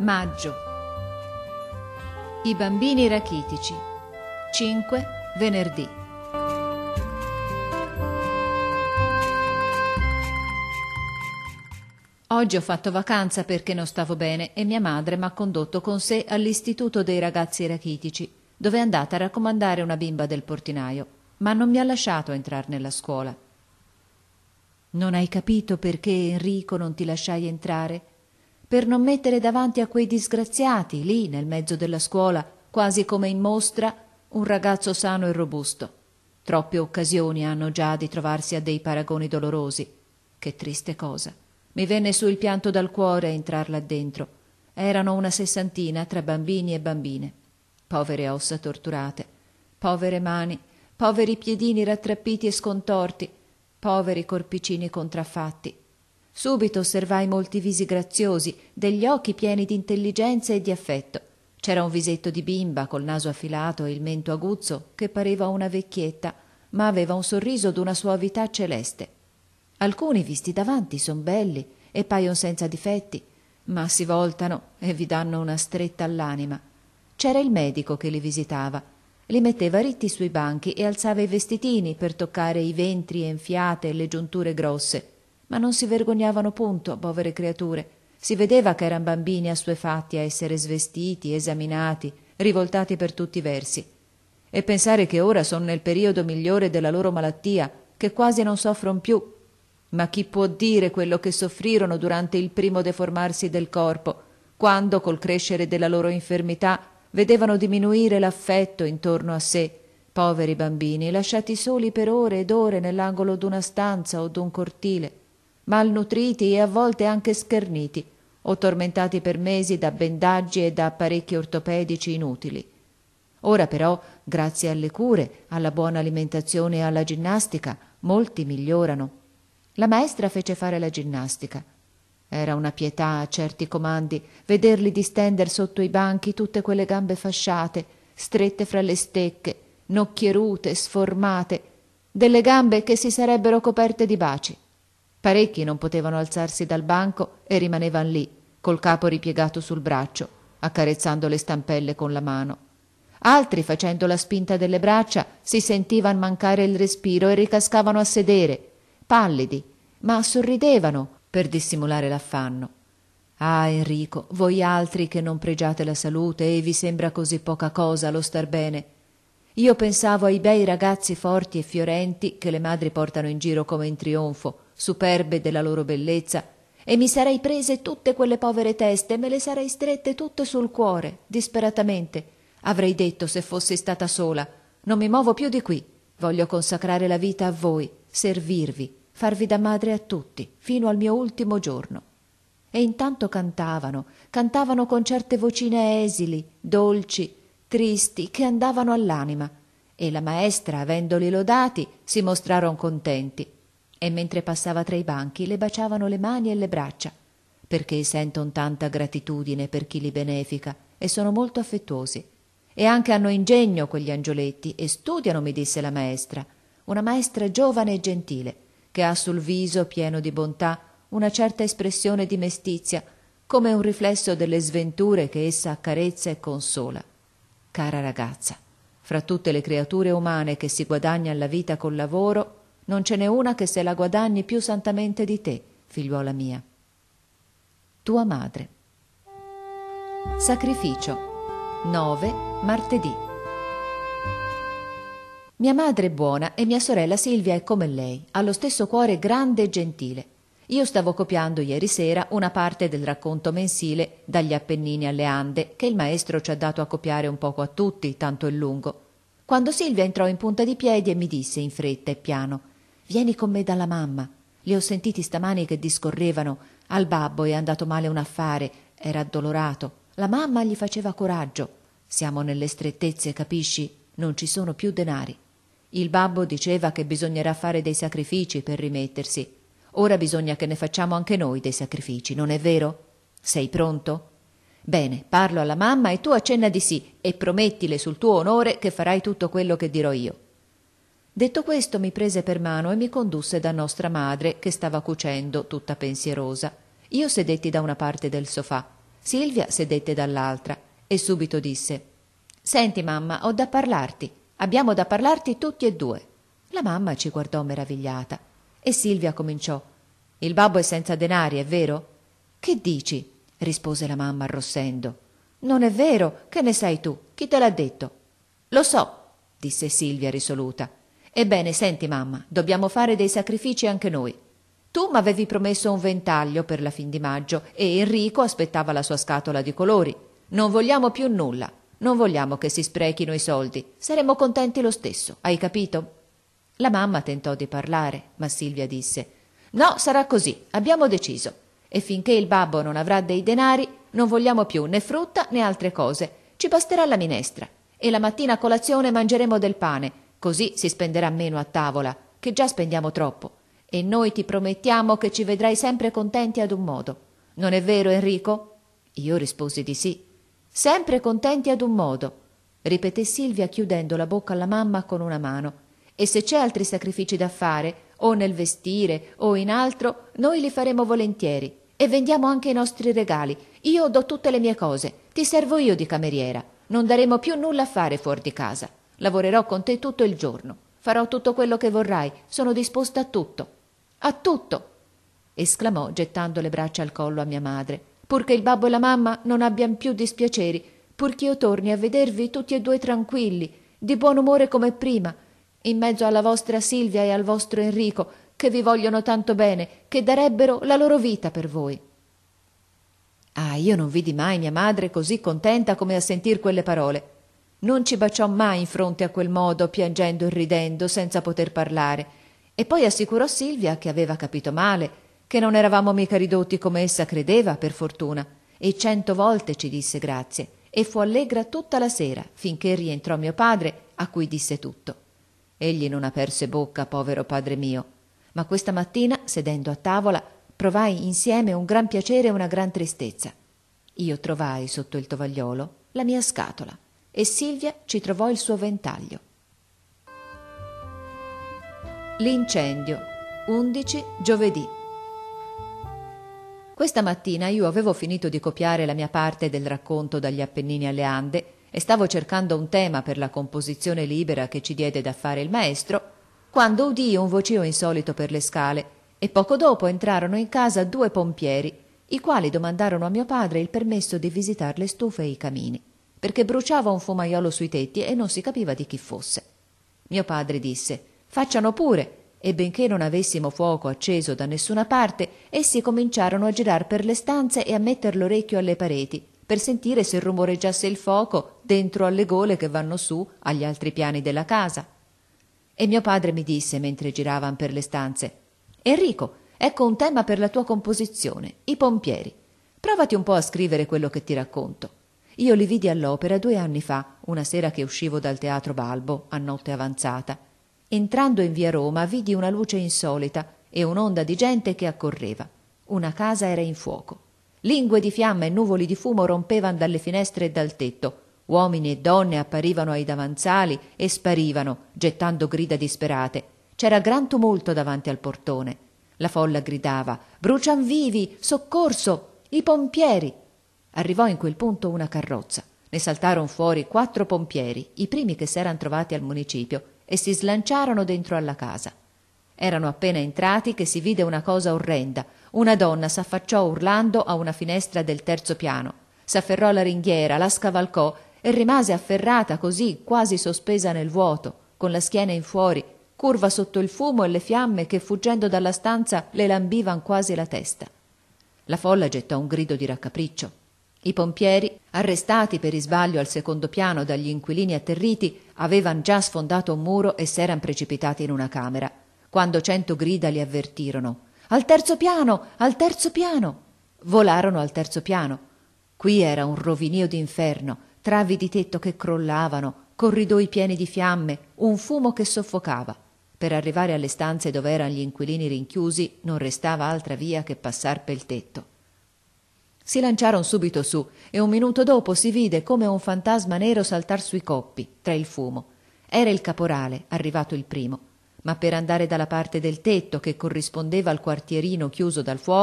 Maggio. I bambini rachitici. 5 venerdì. Oggi ho fatto vacanza perché non stavo bene e mia madre m'ha condotto con sé all'istituto dei ragazzi rachitici, dove è andata a raccomandare una bimba del portinaio, ma non mi ha lasciato entrar nella scuola. Non hai capito perché, Enrico, non ti lasciai entrare? Per non mettere davanti a quei disgraziati, lì nel mezzo della scuola, quasi come in mostra, un ragazzo sano e robusto. Troppe occasioni hanno già di trovarsi a dei paragoni dolorosi. Che triste cosa. Mi venne su il pianto dal cuore a entrar là dentro. Erano una 60 tra bambini e bambine. Povere ossa torturate, povere mani, poveri piedini rattrappiti e scontorti, poveri corpicini contraffatti. Subito osservai molti visi graziosi, degli occhi pieni di intelligenza e di affetto. C'era un visetto di bimba col naso affilato e il mento aguzzo che pareva una vecchietta, ma aveva un sorriso d'una suavità celeste. Alcuni visti davanti son belli e paion senza difetti, ma si voltano e vi danno una stretta all'anima. C'era il medico che li visitava. Li metteva ritti sui banchi e alzava i vestitini per toccare i ventri enfiate e le giunture grosse. Ma non si vergognavano punto, povere creature. Si vedeva che eran bambini assuefatti a essere svestiti, esaminati, rivoltati per tutti i versi. E pensare che ora son nel periodo migliore della loro malattia, che quasi non soffron più. Ma chi può dire quello che soffrirono durante il primo deformarsi del corpo, quando, col crescere della loro infermità, vedevano diminuire l'affetto intorno a sé, poveri bambini, lasciati soli per ore ed ore nell'angolo d'una stanza o d'un cortile, malnutriti e a volte anche scherniti, o tormentati per mesi da bendaggi e da apparecchi ortopedici inutili. Ora però, grazie alle cure, alla buona alimentazione e alla ginnastica, molti migliorano. La maestra fece fare la ginnastica. Era una pietà a certi comandi vederli distender sotto i banchi tutte quelle gambe fasciate, strette fra le stecche, nocchierute, sformate, delle gambe che si sarebbero coperte di baci. Parecchi non potevano alzarsi dal banco e rimanevan lì, col capo ripiegato sul braccio, accarezzando le stampelle con la mano. Altri, facendo la spinta delle braccia, si sentivan mancare il respiro e ricascavano a sedere, pallidi, ma sorridevano per dissimulare l'affanno. Ah, Enrico, voi altri che non pregiate la salute e vi sembra così poca cosa lo star bene. Io pensavo ai bei ragazzi forti e fiorenti che le madri portano in giro come in trionfo, superbe della loro bellezza, e mi sarei prese tutte quelle povere teste e me le sarei strette tutte sul cuore, disperatamente. Avrei detto, se fossi stata sola: non mi muovo più di qui, voglio consacrare la vita a voi, servirvi, farvi da madre a tutti, fino al mio ultimo giorno. E intanto cantavano con certe vocine esili, dolci, tristi, che andavano all'anima, e la maestra, avendoli lodati, si mostrarono contenti, e mentre passava tra i banchi le baciavano le mani e le braccia, perché senton tanta gratitudine per chi li benefica e sono molto affettuosi. E anche hanno ingegno quegli angioletti e studiano, mi disse la maestra, una maestra giovane e gentile, che ha sul viso, pieno di bontà, una certa espressione di mestizia, come un riflesso delle sventure che essa accarezza e consola. Cara ragazza, fra tutte le creature umane che si guadagnan la vita col lavoro, non ce n'è una che se la guadagni più santamente di te, figliuola mia. Tua madre. Sacrificio. 9 martedì. Mia madre è buona e mia sorella Silvia è come lei, ha lo stesso cuore grande e gentile. Io stavo copiando ieri sera una parte del racconto mensile Dagli Appennini alle Ande, che il maestro ci ha dato a copiare un poco a tutti, tanto è lungo. Quando Silvia entrò in punta di piedi e mi disse in fretta e piano: «Vieni con me dalla mamma. Li ho sentiti stamani che discorrevano. Al babbo è andato male un affare, era addolorato. La mamma gli faceva coraggio. Siamo nelle strettezze, capisci? Non ci sono più denari. Il babbo diceva che bisognerà fare dei sacrifici per rimettersi. Ora bisogna che ne facciamo anche noi dei sacrifici, non è vero? Sei pronto? Bene, parlo alla mamma e tu accenna di sì e promettile sul tuo onore che farai tutto quello che dirò io». Detto questo mi prese per mano e mi condusse da nostra madre, che stava cucendo, tutta pensierosa. Io sedetti da una parte del sofà. Silvia sedette dall'altra e subito disse: «Senti, mamma, ho da parlarti. Abbiamo da parlarti tutti e due». La mamma ci guardò meravigliata e Silvia cominciò: «Il babbo è senza denari, è vero?» «Che dici?» rispose la mamma arrossendo. «Non è vero, che ne sai tu? Chi te l'ha detto?» «Lo so», disse Silvia risoluta. «Ebbene, senti, mamma, dobbiamo fare dei sacrifici anche noi. Tu m'avevi promesso un ventaglio per la fin di maggio e Enrico aspettava la sua scatola di colori. Non vogliamo più nulla, non vogliamo che si sprechino i soldi, saremo contenti lo stesso, hai capito?» La mamma tentò di parlare, ma Silvia disse: «No, sarà così, abbiamo deciso. E finché il babbo non avrà dei denari, non vogliamo più né frutta né altre cose. Ci basterà la minestra. E la mattina a colazione mangeremo del pane, così si spenderà meno a tavola, che già spendiamo troppo. E noi ti promettiamo che ci vedrai sempre contenti ad un modo. Non è vero, Enrico?» Io risposi di sì. «Sempre contenti ad un modo», ripeté Silvia chiudendo la bocca alla mamma con una mano. «E se c'è altri sacrifici da fare, o nel vestire o in altro, noi li faremo volentieri. E vendiamo anche i nostri regali. Io do tutte le mie cose. Ti servo io di cameriera. Non daremo più nulla a fare fuori di casa. Lavorerò con te tutto il giorno. Farò tutto quello che vorrai. Sono disposta a tutto. A tutto!» esclamò gettando le braccia al collo a mia madre. «Purché il babbo e la mamma non abbiano più dispiaceri, purché io torni a vedervi tutti e due tranquilli, di buon umore come prima, in mezzo alla vostra Silvia e al vostro Enrico, che vi vogliono tanto bene, che darebbero la loro vita per voi». Ah, io non vidi mai mia madre così contenta come a sentir quelle parole. Non ci baciò mai in fronte a quel modo, piangendo e ridendo, senza poter parlare, e poi assicurò Silvia che aveva capito male, che non eravamo mica ridotti come essa credeva, per fortuna, e 100 volte ci disse grazie, e fu allegra tutta la sera, finché rientrò mio padre, a cui disse tutto. Egli non aperse bocca, povero padre mio, ma questa mattina, sedendo a tavola, provai insieme un gran piacere e una gran tristezza. Io trovai sotto il tovagliolo la mia scatola e Silvia ci trovò il suo ventaglio. L'incendio. 11 giovedì. Questa mattina io avevo finito di copiare la mia parte del racconto dagli Appennini alle Ande e stavo cercando un tema per la composizione libera che ci diede da fare il maestro, quando udii un vocio insolito per le scale e poco dopo entrarono in casa 2 pompieri, i quali domandarono a mio padre il permesso di visitar le stufe e i camini, perché bruciava un fumaiolo sui tetti e non si capiva di chi fosse. Mio padre disse: «Facciano pure», e benché non avessimo fuoco acceso da nessuna parte, essi cominciarono a girar per le stanze e a metter l'orecchio alle pareti, per sentire se rumoreggiasse il fuoco dentro alle gole che vanno su agli altri piani della casa. E mio padre mi disse, mentre giravan per le stanze: «Enrico, ecco un tema per la tua composizione, i pompieri. Provati un po' a scrivere quello che ti racconto. Io li vidi all'opera 2 anni fa, una sera che uscivo dal Teatro Balbo, a notte avanzata. Entrando in via Roma vidi una luce insolita e un'onda di gente che accorreva. Una casa era in fuoco. Lingue di fiamma e nuvoli di fumo rompevano dalle finestre e dal tetto. Uomini e donne apparivano ai davanzali e sparivano, gettando grida disperate. C'era gran tumulto davanti al portone. La folla gridava: «Brucian vivi! Soccorso! I pompieri!» Arrivò in quel punto una carrozza. Ne saltarono fuori 4 pompieri, i primi che s'eran trovati al municipio, e si slanciarono dentro alla casa. Erano appena entrati che si vide una cosa orrenda. Una donna s'affacciò urlando a una finestra del 3° piano, s'afferrò alla ringhiera, la scavalcò e rimase afferrata così, quasi sospesa nel vuoto, con la schiena in fuori, curva sotto il fumo e le fiamme che, fuggendo dalla stanza, le lambivan quasi la testa. La folla gettò un grido di raccapriccio. I pompieri, arrestati per isbaglio al 2° piano dagli inquilini atterriti, avevan già sfondato un muro e s'eran precipitati in una camera, quando 100 grida li avvertirono: «Al 3° piano! Al 3° piano!» Volarono al 3° piano. Qui era un rovinio d'inferno, travi di tetto che crollavano, corridoi pieni di fiamme, un fumo che soffocava. Per arrivare alle stanze dove eran gli inquilini rinchiusi non restava altra via che passar pel tetto. Si lanciarono subito su e un minuto dopo si vide come un fantasma nero saltar sui coppi, tra il fumo. Era il caporale, arrivato il primo, ma per andare dalla parte del tetto che corrispondeva al quartierino chiuso dal fuoco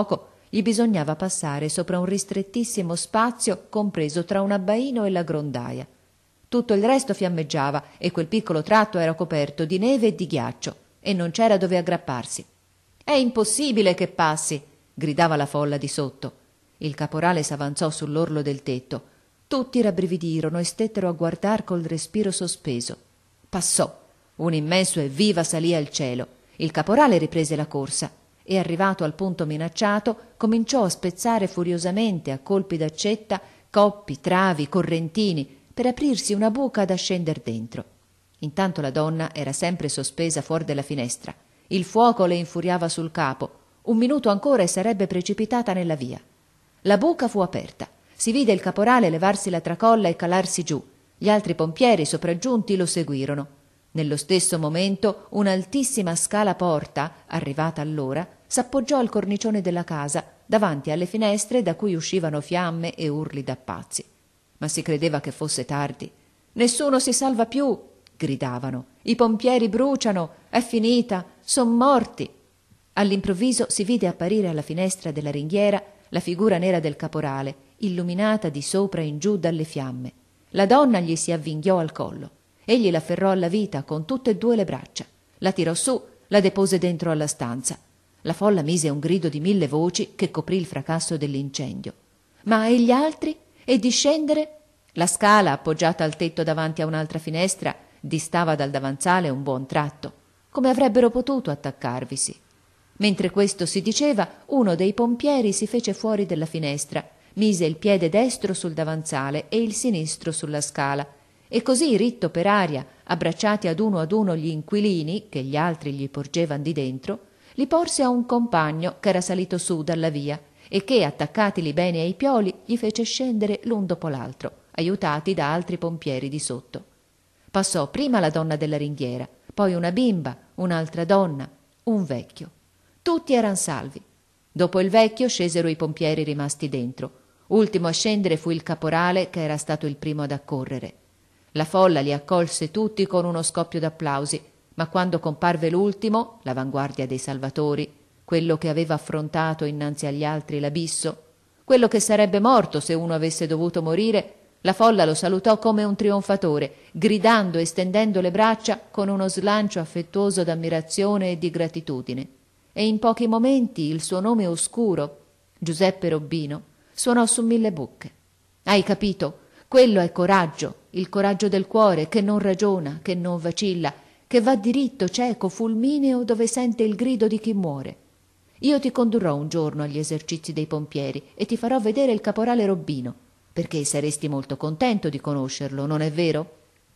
gli bisognava passare sopra un ristrettissimo spazio compreso tra un abbaino e la grondaia. Tutto il resto fiammeggiava e quel piccolo tratto era coperto di neve e di ghiaccio e non c'era dove aggrapparsi. «È impossibile che passi!» gridava la folla di sotto. Il caporale s'avanzò sull'orlo del tetto. Tutti rabbrividirono e stettero a guardar col respiro sospeso. Passò. Un immenso evviva salì al cielo. Il caporale riprese la corsa e, arrivato al punto minacciato, cominciò a spezzare furiosamente a colpi d'accetta coppi, travi, correntini, per aprirsi una buca da scender dentro. Intanto la donna era sempre sospesa fuor della finestra. Il fuoco le infuriava sul capo. Un minuto ancora e sarebbe precipitata nella via. La buca fu aperta. Si vide il caporale levarsi la tracolla e calarsi giù. Gli altri pompieri sopraggiunti lo seguirono. Nello stesso momento un'altissima scala porta, arrivata allora, s'appoggiò al cornicione della casa, davanti alle finestre da cui uscivano fiamme e urli da pazzi. Ma si credeva che fosse tardi. «Nessuno si salva più!» gridavano. «I pompieri bruciano! È finita! Son morti!» All'improvviso si vide apparire alla finestra della ringhiera la figura nera del caporale, illuminata di sopra in giù dalle fiamme. La donna gli si avvinghiò al collo. Egli l'afferrò alla vita con tutte e due le braccia. La tirò su, la depose dentro alla stanza. La folla mise un grido di 1000 voci che coprì il fracasso dell'incendio. Ma e gli altri? E di scendere? La scala, appoggiata al tetto davanti a un'altra finestra, distava dal davanzale un buon tratto. Come avrebbero potuto attaccarvisi? Mentre questo si diceva, uno dei pompieri si fece fuori della finestra, mise il piede destro sul davanzale e il sinistro sulla scala, e così ritto per aria, abbracciati ad uno gli inquilini, che gli altri gli porgevan di dentro, li porse a un compagno che era salito su dalla via e che, attaccatili bene ai pioli, gli fece scendere l'un dopo l'altro, aiutati da altri pompieri di sotto. Passò prima la donna della ringhiera, poi una bimba, un'altra donna, un vecchio. Tutti eran salvi. Dopo il vecchio scesero i pompieri rimasti dentro. Ultimo a scendere fu il caporale, che era stato il primo ad accorrere. La folla li accolse tutti con uno scoppio d'applausi, ma quando comparve l'ultimo, l'avanguardia dei salvatori, quello che aveva affrontato innanzi agli altri l'abisso, quello che sarebbe morto se uno avesse dovuto morire, la folla lo salutò come un trionfatore, gridando e stendendo le braccia con uno slancio affettuoso d'ammirazione e di gratitudine. E in pochi momenti il suo nome oscuro, Giuseppe Robbino, suonò su 1000 bocche. Hai capito? Quello è coraggio, il coraggio del cuore che non ragiona, che non vacilla, che va diritto, cieco, fulmineo dove sente il grido di chi muore. Io ti condurrò un giorno agli esercizi dei pompieri e ti farò vedere il caporale Robbino, perché saresti molto contento di conoscerlo, non è vero?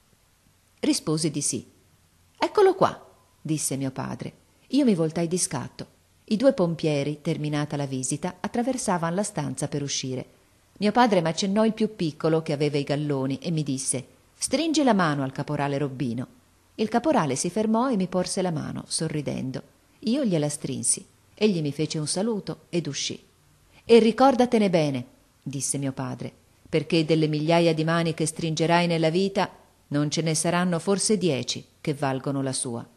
Risposi di sì. Eccolo qua, disse mio padre. Io mi voltai di scatto. I 2 pompieri, terminata la visita, attraversavan la stanza per uscire. Mio padre m'accennò il più piccolo che aveva i galloni e mi disse: «Stringi la mano al caporale Robbino». Il caporale si fermò e mi porse la mano, sorridendo. Io gliela strinsi. Egli mi fece un saluto ed uscì. «E ricordatene bene», disse mio padre, «perché delle migliaia di mani che stringerai nella vita non ce ne saranno forse 10 che valgono la sua».